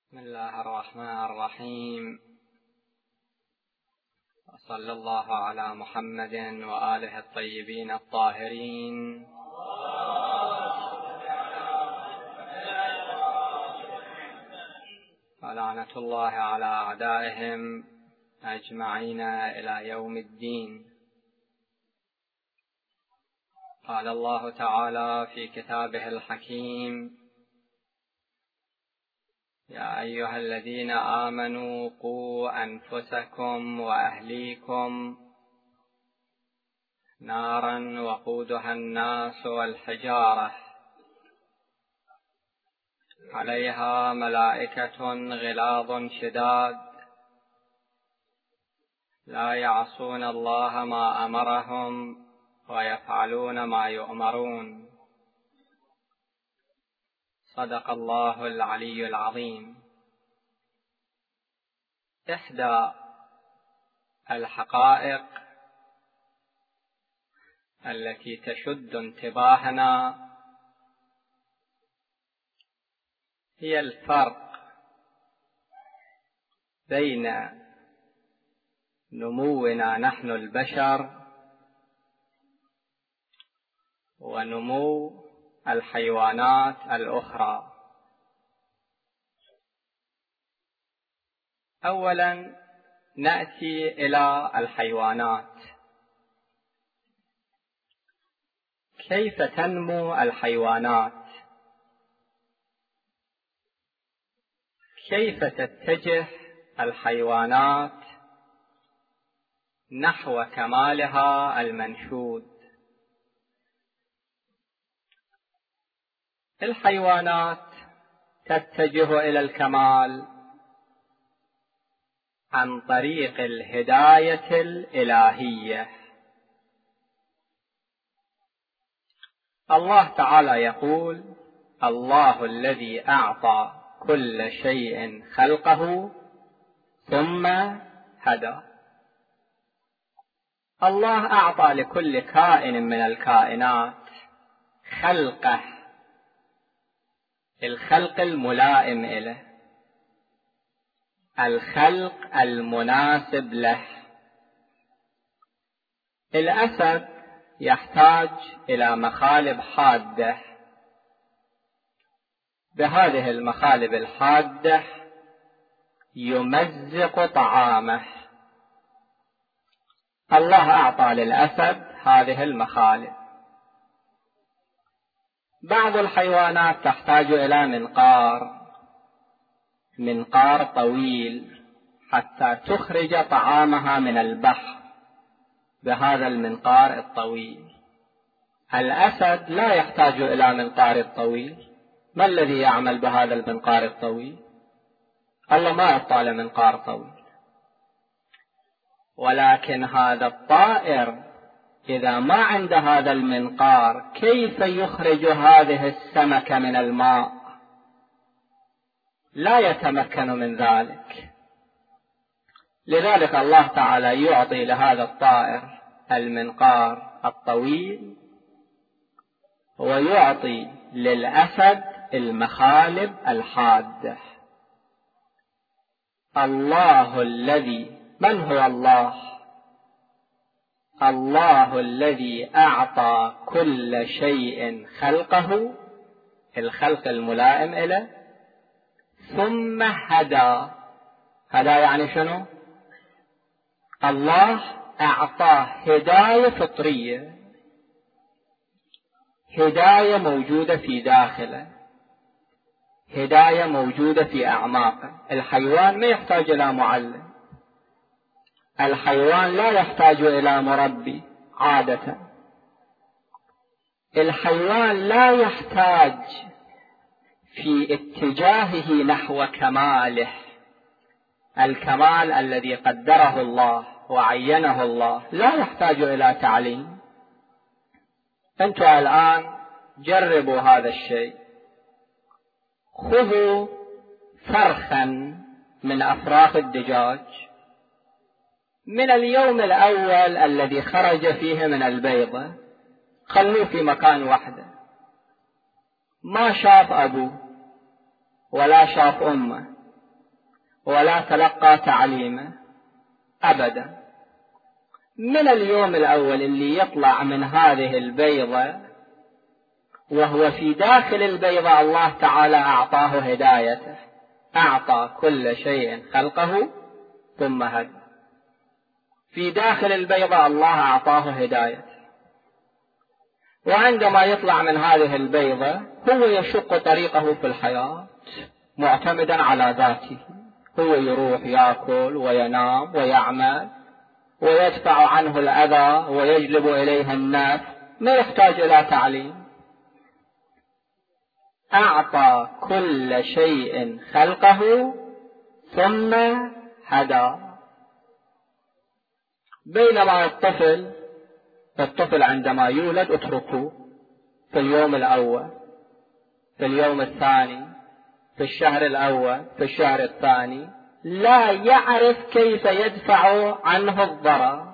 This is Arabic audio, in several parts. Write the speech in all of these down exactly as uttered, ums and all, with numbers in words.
بسم الله الرحمن الرحيم، وصلى الله على محمد وآله الطيبين الطاهرين، ولعنة الله على أعدائهم أجمعين إلى يوم الدين. قال الله تعالى في كتابه الحكيم: يا أيها الذين آمنوا قوا أنفسكم وأهليكم نارا وقودها الناس والحجارة عليها ملائكة غلاظ شداد لا يعصون الله ما أمرهم ويفعلون ما يؤمرون. صدق الله العلي العظيم. إحدى الحقائق التي تشد انتباهنا هي الفرق بين نمونا نحن البشر ونمو الحيوانات الأخرى. أولا نأتي إلى الحيوانات. كيف تنمو الحيوانات؟ كيف تتجه الحيوانات نحو كمالها المنشود؟ الحيوانات تتجه إلى الكمال عن طريق الهداية الإلهية. الله تعالى يقول: الله الذي أعطى كل شيء خلقه ثم هدى. الله أعطى لكل كائن من الكائنات خلقه، الخلق الملائم له، الخلق المناسب له. الأسد يحتاج إلى مخالب حادة، بهذه المخالب الحادة يمزق طعامه. الله أعطى للأسد هذه المخالب. بعض الحيوانات تحتاج إلى منقار، منقار طويل حتى تخرج طعامها من البحر بهذا المنقار الطويل. الأسد لا يحتاج إلى منقار طويل. ما الذي يعمل بهذا المنقار الطويل؟ الله ما يعطى له منقار طويل. ولكن هذا الطائر إذا ما عند هذا المنقار كيف يخرج هذه السمكة من الماء؟ لا يتمكن من ذلك. لذلك الله تعالى يعطي لهذا الطائر المنقار الطويل، ويعطي للأسد المخالب الحادة. الله الذي، من هو الله؟ الله الذي أعطى كل شيء خلقه، الخلق الملائم له، ثم هدى. هدى يعني شنو؟ الله أعطاه هداية فطرية، هداية موجودة في داخله، هداية موجودة في أعماقه. الحيوان ما يحتاج إلى معلم، الحيوان لا يحتاج إلى مربي عادة، الحيوان لا يحتاج في اتجاهه نحو كماله، الكمال الذي قدره الله وعينه الله، لا يحتاج إلى تعليم. أنتم الآن جربوا هذا الشيء. خذوا فرخا من أفراخ الدجاج من اليوم الأول الذي خرج فيه من البيضة، خلوه في مكان واحدة، ما شاف أبوه ولا شاف أمه ولا تلقى تعليمه أبدا. من اليوم الأول اللي يطلع من هذه البيضة وهو في داخل البيضة الله تعالى أعطاه هدايته، أعطى كل شيء خلقه ثم هدى. في داخل البيضة الله أعطاه هدايته، وعندما يطلع من هذه البيضة هو يشق طريقه في الحياة معتمدا على ذاته. هو يروح يأكل وينام ويعمل ويدفع عنه الأذى ويجلب إليه الناس، ما يحتاج إلى تعليم. أعطى كل شيء خلقه ثم هدى. بينما الطفل الطفل عندما يولد اتركوه في اليوم الأول، في اليوم الثاني، في الشهر الأول، في الشهر الثاني، لا يعرف كيف يدفع عنه الضرر،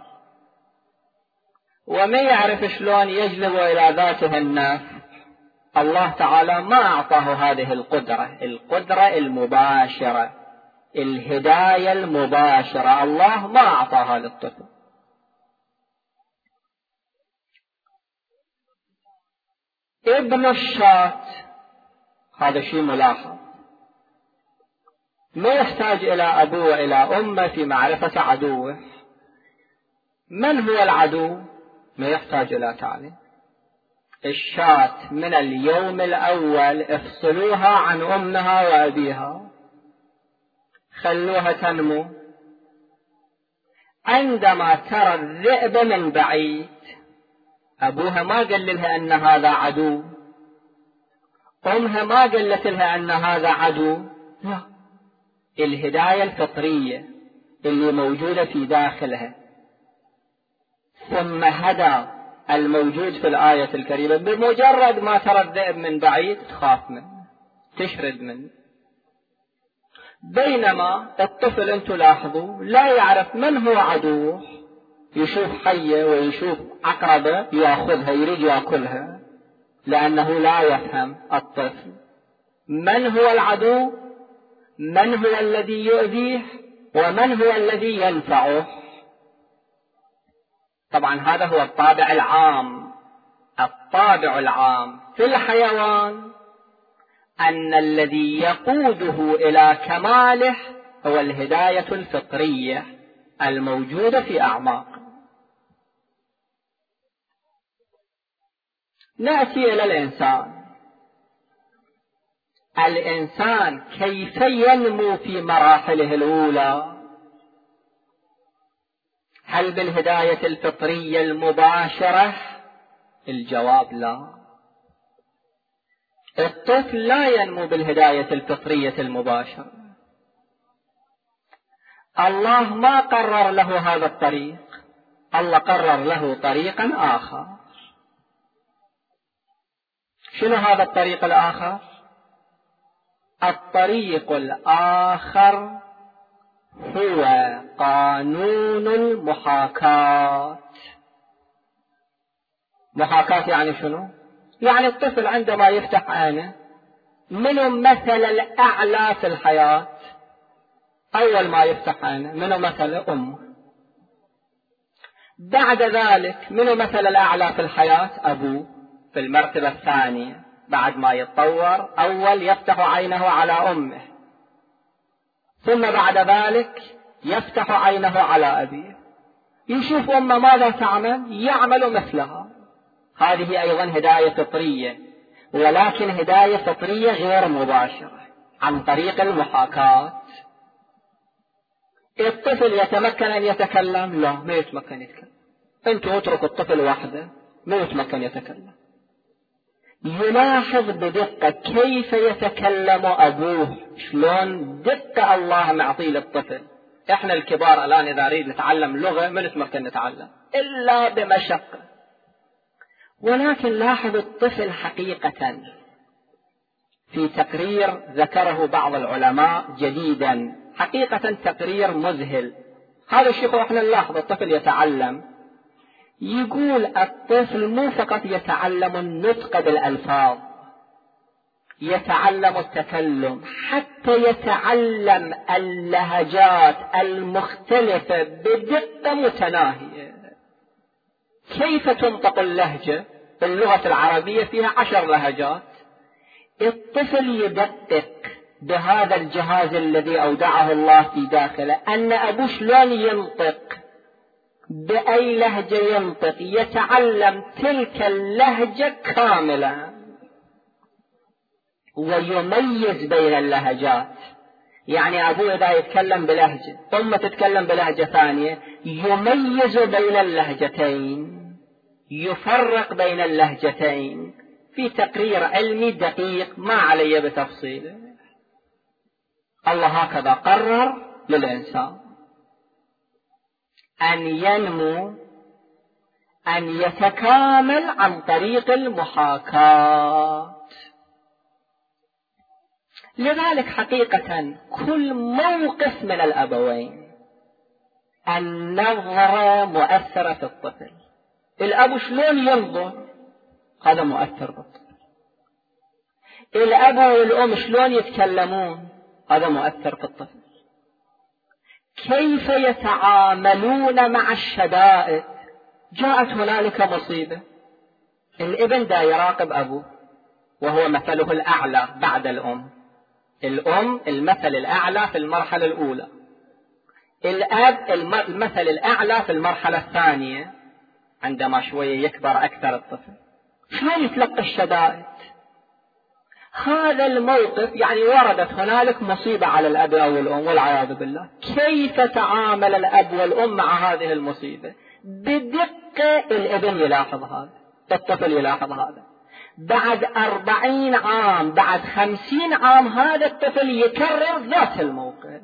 وما يعرف شلون يجلب إلى ذاته الناس. الله تعالى ما أعطاه هذه القدرة، القدرة المباشرة، الهداية المباشرة، الله ما أعطاها للطفل. ابن الشاة هذا شيء ملاحظ، ما يحتاج إلى أبوه وإلى أمه في معرفة عدوه. من هو العدو؟ ما يحتاج إلى تعليم. الشاة من اليوم الأول افصلوها عن أمها وأبيها، خلوها تنمو. عندما ترى الذئب من بعيد، أبوها ما قال لها أن هذا عدو، أمها ما قالت لها أن هذا عدو، لا، الهداية الفطرية اللي موجودة في داخلها. ثم هدى الموجود في الآية الكريمة، بمجرد ما ترى الذئب من بعيد تخاف منه، تشرد منه. بينما الطفل انتم لاحظوا لا يعرف من هو عدوه، يشوف حية ويشوف عقربة يأخذها يريد يأكلها، لأنه لا يفهم الطفل من هو العدو، من هو الذي يؤذيه، ومن هو الذي ينفعه. طبعا هذا هو الطابع العام. الطابع العام في الحيوان أن الذي يقوده إلى كماله هو الهداية الفطرية الموجودة في أعماقه. نأتي إلى الإنسان. الإنسان كيف ينمو في مراحله الأولى؟ هل بالهداية الفطرية المباشرة؟ الجواب لا. الطفل لا ينمو بالهداية الفطرية المباشرة. الله ما قرر له هذا الطريق، الله قرر له طريقا آخر. شنو هذا الطريق الآخر؟ الطريق الآخر هو قانون المحاكاة. محاكاة يعني شنو؟ يعني الطفل عندما يفتح عينه، منو مثل الأعلى في الحياة؟ أول ما يفتح عينه منو مثل أمه. بعد ذلك منو مثل الأعلى في الحياة؟ أبوه في المرتبة الثانية. بعد ما يتطور أول يفتح عينه على أمه، ثم بعد ذلك يفتح عينه على أبيه، يشوف أمه ماذا تعمل يعمل مثلها. هذه أيضا هداية فطرية، ولكن هداية فطرية غير مباشرة عن طريق المحاكاة. الطفل يتمكن أن يتكلم؟ لا، ما يتمكن يتكلم. أنتوا اتركوا الطفل وحده ما يتمكن يتكلم. يلاحظ بدقة كيف يتكلم أبوه، شلون دقة الله معطي للطفل. إحنا الكبار الآن إذا نريد نتعلم لغة ما نتمكن نتعلم إلا بمشقة، ولكن لاحظ الطفل حقيقة في تقرير ذكره بعض العلماء جديدا، حقيقة تقرير مذهل. هذا الشيء احنا نلاحظ الطفل يتعلم، يقول الطفل مو فقط يتعلم النطق بالألفاظ، يتعلم التكلم، حتى يتعلم اللهجات المختلفة بدقة متناهية. كيف تنطق اللهجة؟ اللغة العربية فيها عشر لهجات. الطفل يدقق بهذا الجهاز الذي أودعه الله في داخله أن أبوه شلون ينطق، بأي لهجة ينطق، يتعلم تلك اللهجة كاملة ويميز بين اللهجات. يعني أبوه إذا يتكلم بلهجة، أمه تتكلم بلهجة ثانية، يميز بين اللهجتين، يفرق بين اللهجتين في تقرير علمي دقيق ما علي بتفصيله. الله هكذا قرر للإنسان أن ينمو، أن يتكامل عن طريق المحاكاة. لذلك حقيقة كل موقف من الأبوين النظرة مؤثرة في الطفل. الأب شلون ينظر هذا مؤثر بالطفل. الأب والأم شلون يتكلمون هذا مؤثر في الطفل. كيف يتعاملون مع الشدائد. جاءت هنالك مصيبة، الابن دا يراقب أبوه وهو مثله الأعلى بعد الأم. الأم المثل الأعلى في المرحلة الأولى، الأب المثل الأعلى في المرحلة الثانية. عندما شوية يكبر أكثر الطفل شلون يتلقى الشدائد. هذا الموقف يعني وردت هنالك مصيبة على الأب أو الأم والعياذ بالله. كيف تعامل الأب والأم مع هذه المصيبة؟ بدقة الابن يلاحظ هذا، الطفل يلاحظ هذا. بعد أربعين عام، بعد خمسين عام، هذا الطفل يكرر ذات الموقف.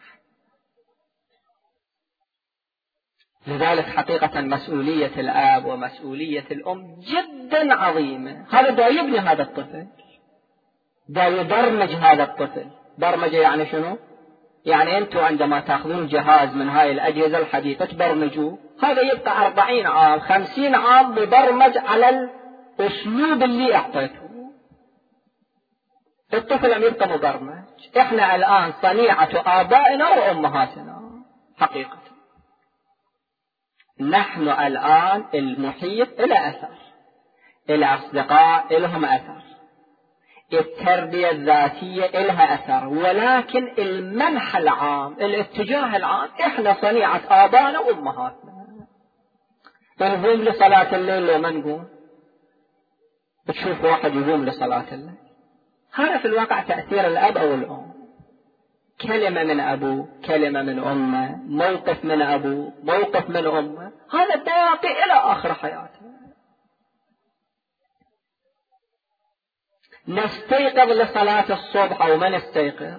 لذلك حقيقة مسؤولية الآب ومسؤولية الأم جدا عظيمة. هذا دا يبني هذا الطفل، دا يبرمج هذا الطفل. برمجة يعني شنو؟ يعني أنتم عندما تأخذون جهاز من هاي الأجهزة الحديثة تبرمجوه، هذا يبقى أربعين عام خمسين عام مبرمج على الأسلوب اللي أعطيته. الطفل عم يبقى مبرمج. إحنا الآن صنيعة آبائنا وأمهاتنا. حقيقة نحن الآن المحيط إلى أثر، الأصدقاء لهم أثر، التربية الذاتية لها أثر، ولكن المنحى العام، الاتجاه العام، إحنا صنيعة آبائنا وأمهاتنا. نقوم لصلاة الليل لو ما نقوم، بتشوف واحد يقوم لصلاة الليل. هذا في الواقع تأثير الأب أو الأم. كلمة من أبوه، كلمة من أمه، موقف من أبوه، موقف من أمه، هذا باقي إلى آخر حياته. نستيقظ لصلاة الصبح أو ما نستيقظ،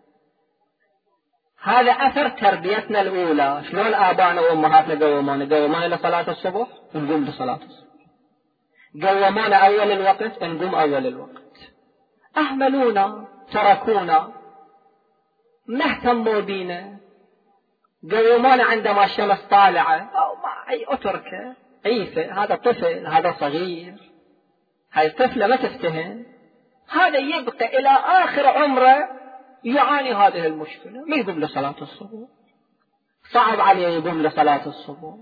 هذا أثر تربيتنا الأولى. شلون آبائنا وأمهاتنا قومونا؟ قومونا لصلاة الصبح نقوم لصلاة الصبح، قومونا أول الوقت نقوم أول الوقت، أهملونا تركونا ما اهتموا بينا، قومونا عندما الشمس طالعة أو ما أي أتركه عيفة. هذا طفل، هذا صغير، هاي طفلة ما تفتهم. هذا يبقى إلى آخر عمره يعاني هذه المشكلة، ما يقوم لصلاة الصبح، صعب عليه يقوم لصلاة الصبح.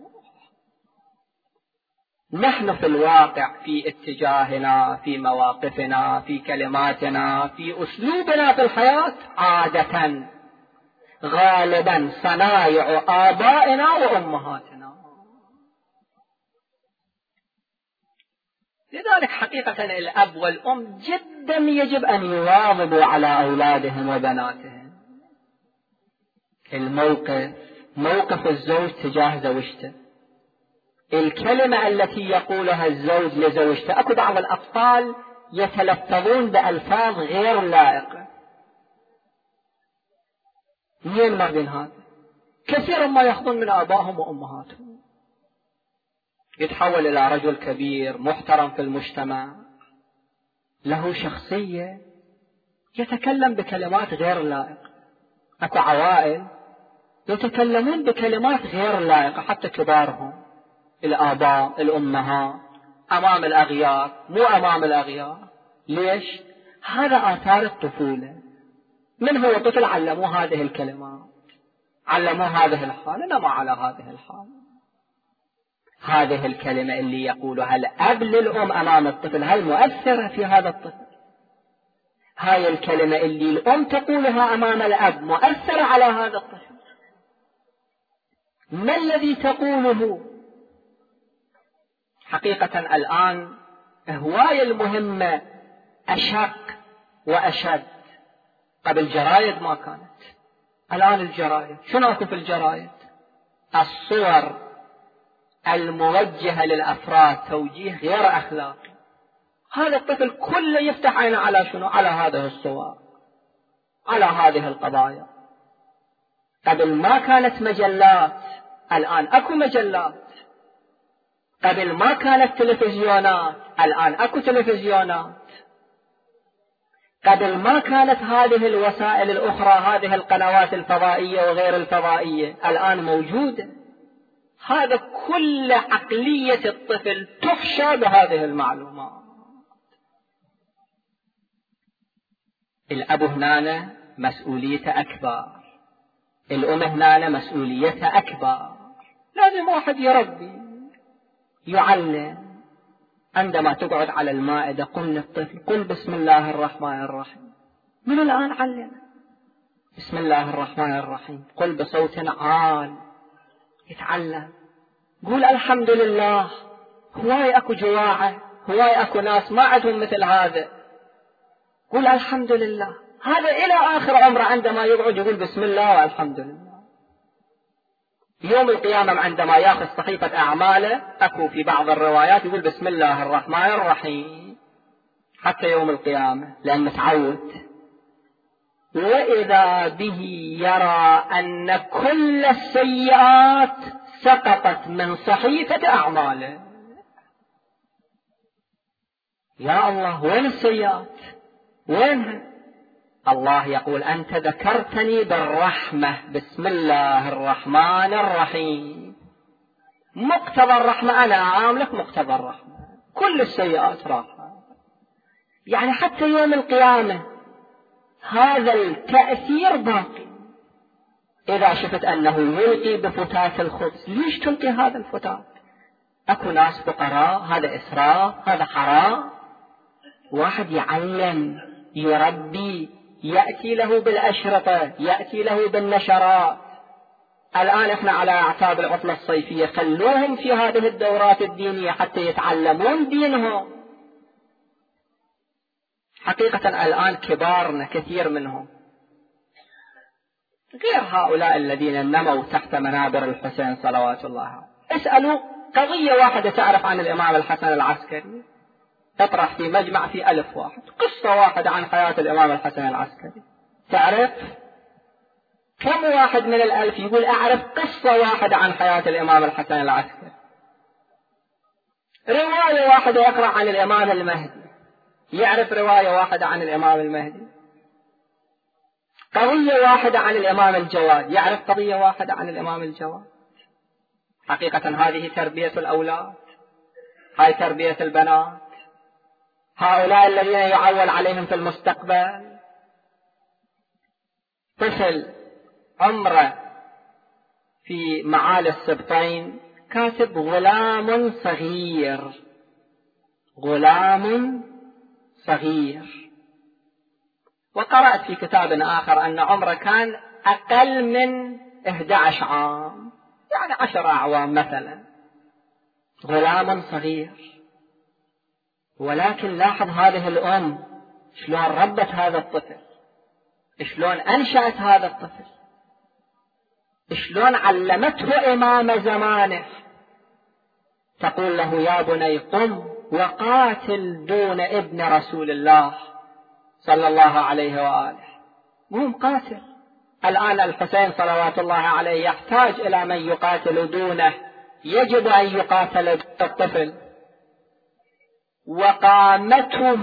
نحن في الواقع في اتجاهنا، في مواقفنا، في كلماتنا، في أسلوبنا في الحياة، عادة غالبا صنايع آبائنا وأمهاتنا. لذلك حقيقة الأب والأم جدا يجب أن يواظبوا على أولادهم وبناتهم. الموقف، موقف الزوج تجاه زوجته، الكلمة التي يقولها الزوج لزوجته. أكو بعض الأطفال يتلفظون بألفاظ غير لائقة. منين ما بين هذا؟ كثيرا ما يأخذون من آبائهم وأمهاتهم. يتحول إلى رجل كبير محترم في المجتمع، له شخصية، يتكلم بكلمات غير لائقة. أكو عوائل يتكلمون بكلمات غير لائقة، حتى كبارهم، الآباء، الأمهات، أمام الأغيار، مو أمام الأغيار. ليش؟ هذا آثار الطفولة. من هو طفل علموه هذه الكلمات، علموه هذه الحال، نما على هذه الحال. هذه الكلمة اللي يقولها الأب للأم أمام الطفل هل مؤثرة في هذا الطفل؟ هاي الكلمة اللي الأم تقولها أمام الأب مؤثرة على هذا الطفل؟ ما الذي تقوله؟ حقيقة الآن هواية المهمة أشق وأشد. قبل جرايد ما كانت، الآن الجرايد شنو أكو في الجرايد؟ الصور الموجهة للأفراد توجيه غير أخلاقي. هذا الطفل كله يفتح عينه على شنو؟ على هذه الصور، على هذه القضايا. قبل ما كانت مجلات، الآن أكو مجلات. قبل ما كانت تلفزيونات، الآن أكو تلفزيونات. قبل ما كانت هذه الوسائل الأخرى، هذه القنوات الفضائية وغير الفضائية، الآن موجودة. هذا كل عقلية الطفل تحشى بهذه المعلومات. الأب هنا مسؤوليته أكبر، الأم هنا مسؤوليتها أكبر. لازم واحد يربي يعلم. عندما تقعد على المائدة قل للطفل قل بسم الله الرحمن الرحيم. من الآن علم بسم الله الرحمن الرحيم، قل بصوت عال، يتعلم. قول الحمد لله. هواي أكو جواعة، هواي أكو ناس ما عندهم مثل هذا. قول الحمد لله. هذا إلى آخر عمره عندما يقعد يقول بسم الله والحمد لله. يوم القيامة عندما يأخذ صحيفة أعماله أكو في بعض الروايات يقول بسم الله الرحمن الرحيم حتى يوم القيامة، لأن متعود. وإذا به يرى أن كل السيئات سقطت من صحيفة أعماله. يا الله وين السيئات؟ وينها؟ الله يقول أنت ذكرتني بالرحمة، بسم الله الرحمن الرحيم. مقتضى الرحمة أنا أعاملك مقتضى الرحمة، كل السيئات راحة. يعني حتى يوم القيامة هذا التأثير باقي. إذا شفت أنه يلقي بفتات الخبز، ليش تلقي هذا الفتات؟ أكو ناس فقراء، هذا إسراف، هذا حرام. واحد يعلم يربي، يأتي له بالأشرطة، يأتي له بالنشرات. الآن احنا على أعتاب العطلة الصيفية، خلوهم في هذه الدورات الدينية حتى يتعلمون دينهم. حقيقة الآن كبارنا كثير منهم غير هؤلاء الذين نموا تحت منابر الحسين صلوات الله عليه. اسألوا قضية واحدة تعرف عن الإمام الحسن العسكري، تطرح في مجمع في ألف واحد قصة واحدة عن حياة الإمام الحسن العسكري، تعرف كم واحد من الألف يقول أعرف قصة واحدة عن حياة الإمام الحسن العسكري؟ رواية واحدة يقرأ عن الإمام المهدي، يعرف رواية واحدة عن الإمام المهدي. قضية واحدة عن الإمام الجواد، يعرف قضية واحدة عن الإمام الجواد. حقيقة هذه تربية الأولاد، هاي تربية البنات، هؤلاء الذين يعول عليهم في المستقبل. طفل عمره في معالي السبطين كاتب غلام صغير، غلام صغير. وقرأت في كتاب آخر أن عمره كان أقل من إحدى عشر عام، يعني عشر أعوام مثلا. غلام صغير. ولكن لاحظ هذه الأم شلون ربت هذا الطفل، شلون أنشأت هذا الطفل، شلون علمته إمام زمانه. تقول له يا بني قم وقاتل دون ابن رسول الله صلى الله عليه وآله. قم قاتل. الآن الحسين صلوات الله عليه يحتاج إلى من يقاتل دونه، يجب أن يقاتل الطفل. وقامته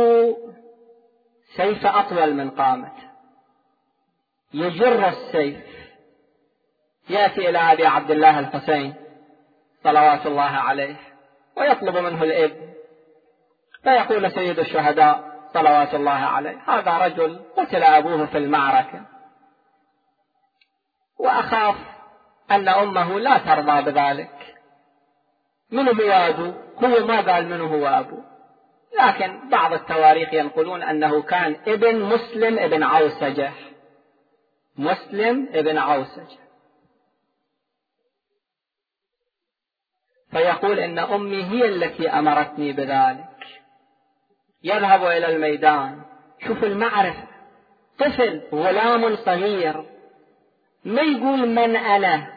سيف أطول من قامته، يجر السيف. يأتي إلى أبي عبد الله الحسين صلوات الله عليه ويطلب منه الإذن، فيقول سيد الشهداء صلوات الله عليه. هذا رجل قتل أبوه في المعركة، وأخاف أن أمه لا ترضى بذلك. من هو أبوه؟ هو ما قال من هو أبوه، لكن بعض التواريخ ينقلون أنه كان ابن مسلم ابن عوسجة. مسلم ابن عوسجة. فيقول إن أمي هي التي أمرتني بذلك. يذهب إلى الميدان. شوف المعرفة، طفل غلام صغير ما يقول من أنا،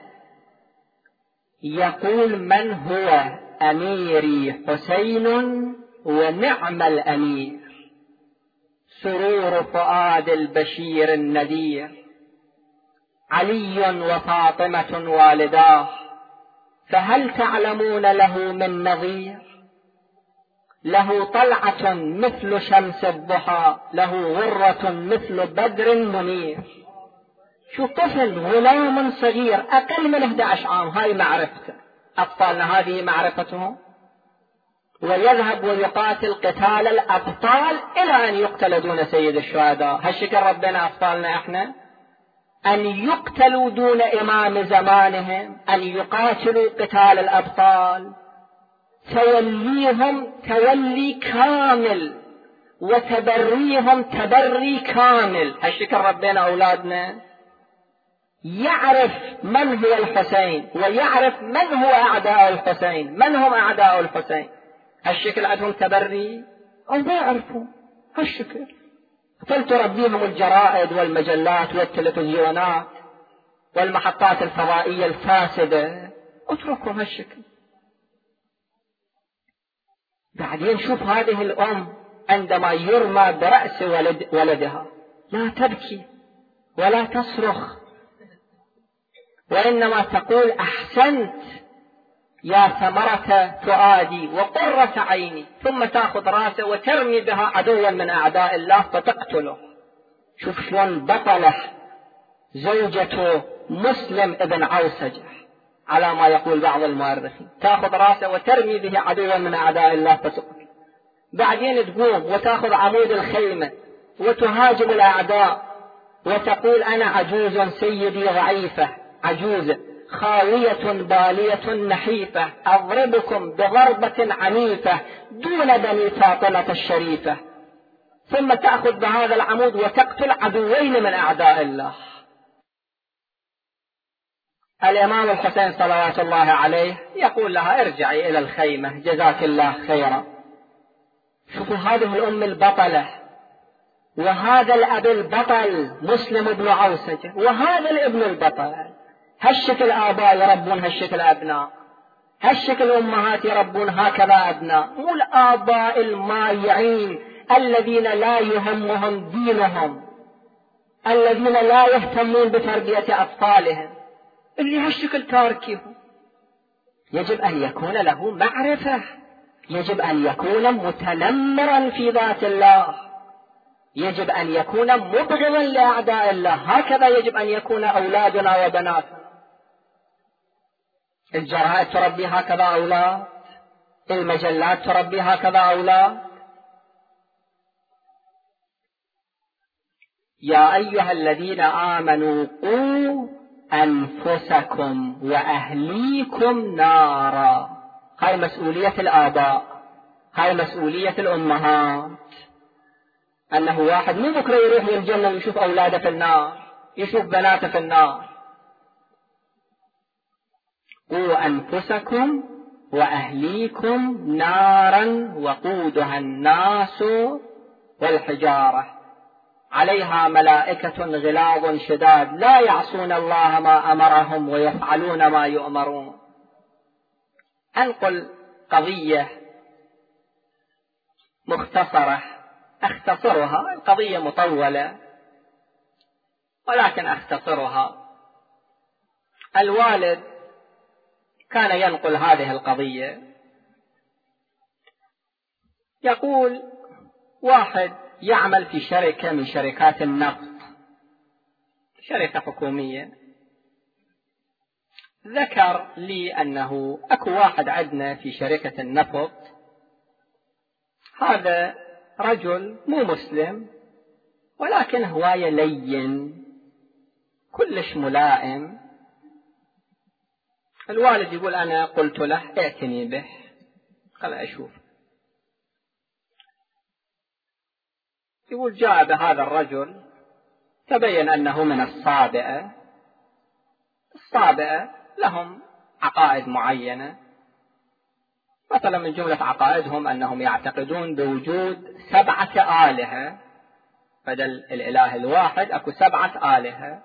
يقول من هو أميري حسين ونعم الأمير، سرور فؤاد البشير النذير، علي وفاطمة والداه، فهل تعلمون له من نظير؟ له طلعة مثل شمس الضحى، له غرة مثل بدر منير. شو طفل غلام صغير أقل من أحد عشر عام، هاي معرفته. أطفالنا هذه معرفتهم. ويذهب ويقاتل قتال الأبطال إلى أن يقتل دون سيد الشهداء. هالشكل ربنا أطفالنا إحنا أن يقتلوا دون إمام زمانهم، أن يقاتلوا قتال الأبطال، توليهم تولي كامل وتبريهم تبري كامل. هالشكل ربنا أولادنا يعرف من هو الحسين ويعرف من هو أعداء الحسين، من هم أعداء الحسين. هالشكل عندهم تبري أو ما يعرفون هالشكل. فلتربيهم الجرائد والمجلات والتلفزيونات والمحطات الفضائية الفاسدة، اتركهم هالشكل. بعدين شوف هذه الأم عندما يرمى برأس ولد ولدها لا تبكي ولا تصرخ، وإنما تقول أحسنت يا ثمرة فؤادي وقرة عيني، ثم تأخذ رأسه وترمي بها عدوا من أعداء الله فتقتله. شوف شلون بطلة زوجته مسلم ابن عوسجة على ما يقول بعض المؤرخين، تأخذ رأسه وترمي به عدوا من أعداء الله فتقتله. بعدين تقوم وتأخذ عمود الخيمة وتهاجم الأعداء وتقول أنا عجوز سيدي ضعيفة، عجوزة خاوية بالية نحيفة، أضربكم بضربة عنيفة دون بني فاطمة الشريفة. ثم تأخذ بهذا العمود وتقتل عدوين من أعداء الله. الإمام الحسين صلوات الله عليه يقول لها ارجعي إلى الخيمة جزاك الله خيرا. شوفوا هذه الأم البطلة، وهذا الأب البطل مسلم بن عوسجة، وهذا الابن البطل. هالشكل آباء يربون هالشكل أبناء، هالشكل أمهات يربون هكذا أبناء. مو الآباء المايعين الذين لا يهمهم دينهم، الذين لا يهتمون بتربية أطفالهم، اللي هالشكل تاركهم. يجب أن يكون له معرفة، يجب أن يكون متنمرا في ذات الله، يجب أن يكون مبغضا لأعداء الله. هكذا يجب أن يكون أولادنا وبناتنا. الجرائد تربي هكذا أولاد، المجلات تربي هكذا أولاد. يا أيها الذين آمنوا قوا أنفسكم وأهليكم نارا. هاي مسؤولية الآباء، هاي مسؤولية الأمهات. أنه واحد مو بكرة يروح للجنة ويشوف أولاده في النار، يشوف بناته في النار. قوا أنفسكم وأهليكم نارا وقودها الناس والحجارة عليها ملائكة غلاظ شداد لا يعصون الله ما أمرهم ويفعلون ما يؤمرون. أنقل قضية مختصرة أختصرها، القضية مطولة ولكن أختصرها. الوالد كان ينقل هذه القضية، يقول واحد يعمل في شركة من شركات النفط، شركة حكومية، ذكر لي أنه أكو واحد عندنا في شركة النفط، هذا رجل مو مسلم ولكن هواية لين كلش ملائم. الوالد يقول أنا قلت له ائتني به خل أشوف. يقول جاء بهذا الرجل، تبين أنه من الصابئة. الصابئة لهم عقائد معينة، مثلا من جملة عقائدهم أنهم يعتقدون بوجود سبعة آلهة، بدل الإله الواحد أكو سبعة آلهة،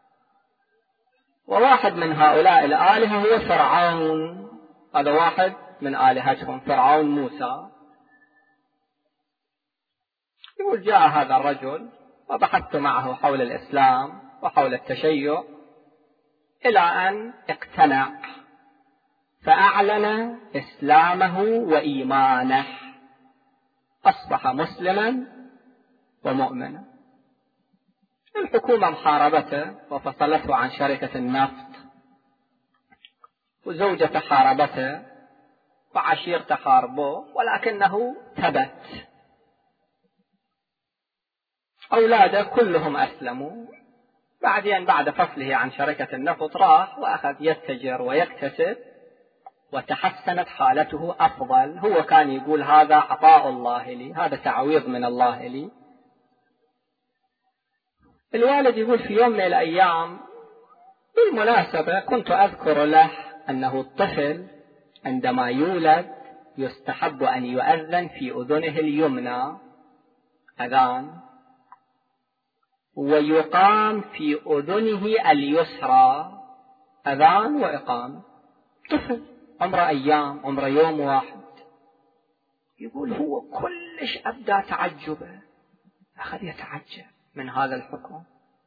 وواحد من هؤلاء الآلهة هو فرعون. هذا واحد من آلهتهم، فرعون موسى. يقول جاء هذا الرجل وبحثت معه حول الإسلام وحول التشيع إلى أن اقتنع، فأعلن إسلامه وإيمانه، أصبح مسلما ومؤمنا. الحكومة محاربته وفصلته عن شركة النفط، وزوجته حاربته وعشيرته حاربوه، ولكنه ثبت. أولاده كلهم أسلموا. بعدين بعد فصله عن شركة النفط راح وأخذ يتجر ويكتسب، وتحسنت حالته أفضل. هو كان يقول هذا عطاء الله لي، هذا تعويض من الله لي. الوالد يقول في يوم من الأيام بالمناسبة كنت أذكر له أنه الطفل عندما يولد يستحب أن يؤذن في أذنه اليمنى أذان، ويقام في أذنه اليسرى أذان وإقامة. طفل عمره أيام، عمره يوم واحد. يقول هو كلش أبدأ تعجبه، أخذ يتعجب من هذا الحكم.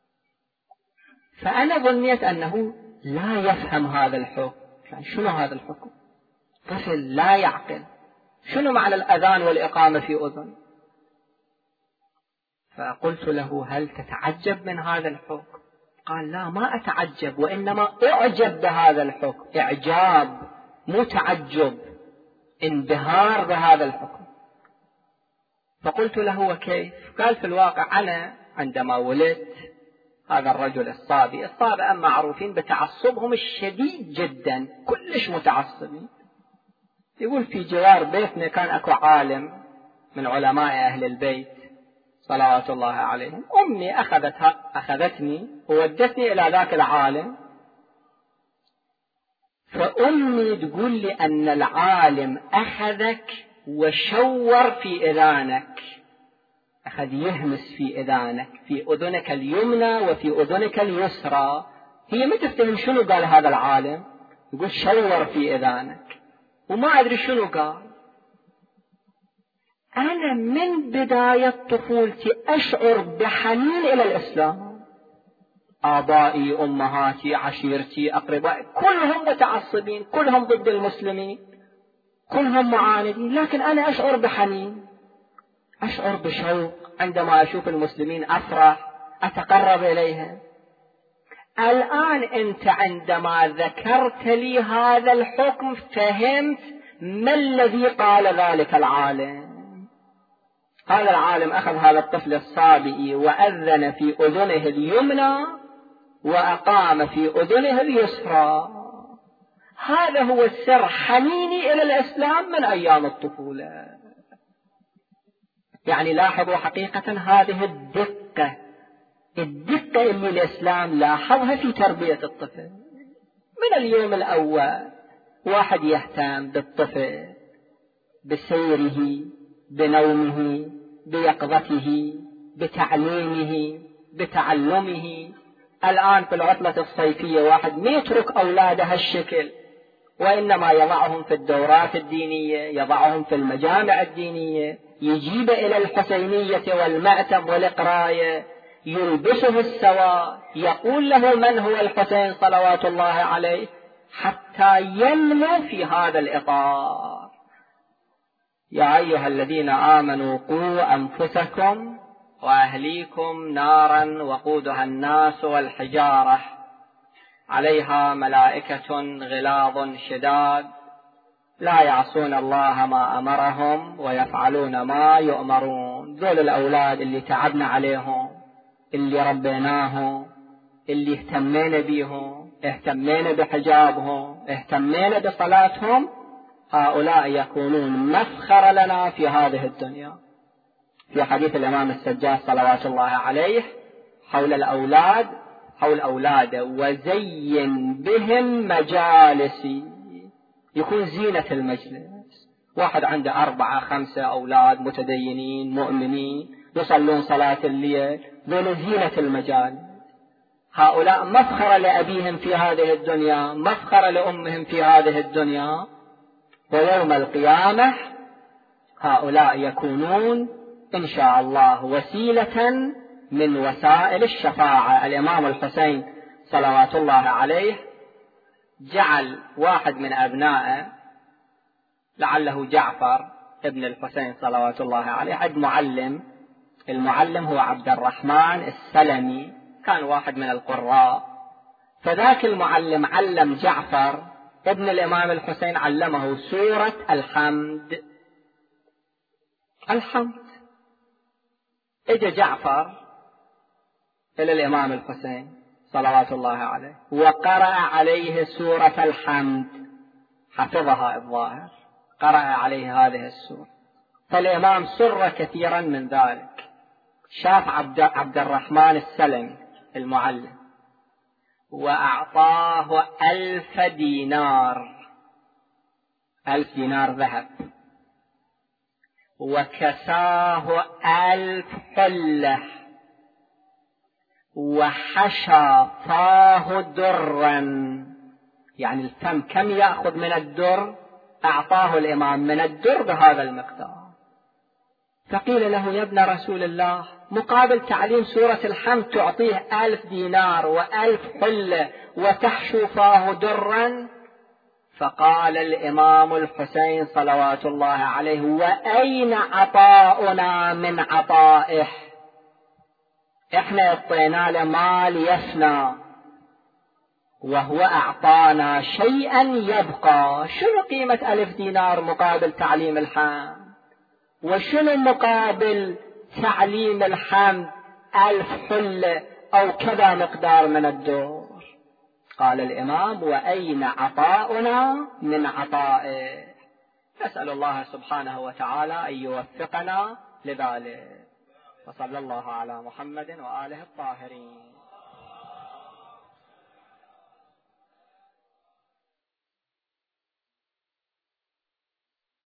فأنا ظنيت أنه لا يفهم هذا الحكم. يعني شنو هذا الحكم؟ طفل لا يعقل، شنو معنى الأذان والإقامة في أذن؟ فقلت له هل تتعجب من هذا الحكم؟ قال لا، ما أتعجب، وإنما أعجب بهذا الحكم. إعجاب مو تعجب، انبهار بهذا الحكم. فقلت له وكيف؟ قال في الواقع أنا عندما ولدت هذا الرجل الصابئ، الصابئة معروفين بتعصبهم الشديد جدا، كلش متعصبين. يقول في جوار بيتنا كان أكو عالم من علماء أهل البيت صلوات الله عليهم. أمي أخذتها أخذتني وودتني إلى ذاك العالم، فأمي تقول لي أن العالم أخذك وشور في إذانك، أخذ يهمس في إذانك، في أذنك اليمنى وفي أذنك اليسرى. هي ما تفتهم شنو قال هذا العالم، يقول شور في إذانك، وما أدري شنو قال. أنا من بداية طفولتي أشعر بحنين إلى الإسلام. آبائي، أمهاتي، عشيرتي، أقربائي كلهم متعصبين، كلهم ضد المسلمين، كلهم معاندين، لكن أنا أشعر بحنين، أشعر بشوق عندما أشوف المسلمين، أفرح، أتقرب إليهم. الآن أنت عندما ذكرت لي هذا الحكم فهمت ما الذي قال ذلك العالم. هذا العالم أخذ هذا الطفل الصابئ وأذن في أذنه اليمنى وأقام في أذنه اليسرى. هذا هو السر حنيني إلى الإسلام من أيام الطفولة. يعني لاحظوا حقيقة هذه الدقة، الدقة اللي الإسلام لاحظها في تربية الطفل من اليوم الأول. واحد يهتم بالطفل، بسيره، بنومه، بيقظته، بتعليمه، بتعلمه. الآن في العطلة الصيفية واحد ما يترك أولاده هالشكل، وإنما يضعهم في الدورات الدينية، يضعهم في المجامع الدينية، يجيب إلى الحسينية والمأتم والقراية، يلبسه السواد، يقول له من هو الحسين صلوات الله عليه، حتى ينمو في هذا الإطار. يا أيها الذين آمنوا قوا أنفسكم وأهليكم نارا وقودها الناس والحجارة عليها ملائكة غلاظ شداد لا يعصون الله ما أمرهم ويفعلون ما يؤمرون. ذول الأولاد اللي تعبنا عليهم، اللي ربيناهم، اللي اهتمينا بيهم، اهتمينا بحجابهم، اهتمينا بصلاتهم، هؤلاء يكونون مفخرة لنا في هذه الدنيا. في حديث الإمام السجاد صلوات الله عليه حول الأولاد، حول أولاده: وزين بهم مجالسي، يكون زينة المجلس. واحد عنده أربعة خمسة أولاد متدينين مؤمنين يصلون صلاة الليل، ذول زينة المجال. هؤلاء مفخرة لأبيهم في هذه الدنيا، مفخرة لأمهم في هذه الدنيا، ويوم القيامة هؤلاء يكونون إن شاء الله وسيلة من وسائل الشفاعة. الإمام الحسين صلوات الله عليه جعل واحد من أبنائه، لعله جعفر ابن الحسين صلوات الله عليه، عند معلم. المعلم هو عبد الرحمن السلمي، كان واحد من القراء. فذاك المعلم علم جعفر ابن الإمام الحسين، علمه سورة الحمد. الحمد اجى جعفر إلى الإمام الحسين صلوات الله عليه وقرأ عليه سورة الحمد، حفظها الظاهر، قرأ عليه هذه السورة. فالإمام سر كثيرا من ذلك. شاف عبد, عبد الرحمن السلمي المعلم وأعطاه ألف دينار، ألف دينار ذهب، وكساه ألف حلة، وحشى فاه درا. يعني الفم كم يأخذ من الدر؟ أعطاه الإمام من الدر بهذا المقدار. فقيل له: يا ابن رسول الله، مقابل تعليم سورة الحمد تعطيه ألف دينار وألف حلة وتحشو فاه درا؟ فقال الإمام الحسين صلوات الله عليه: وأين عطاؤنا من عطائه؟ إحنا اعطينا له مال يفنى، وهو أعطانا شيئا يبقى. شنو قيمة ألف دينار مقابل تعليم الحمد؟ وشنو مقابل تعليم الحمد ألف حلة أو كذا مقدار من الدور؟ قال الإمام: وأين عطاؤنا من عطائه؟ نسأل الله سبحانه وتعالى أن يوفقنا لذلك. وصلى الله على محمد وآله الطاهرين.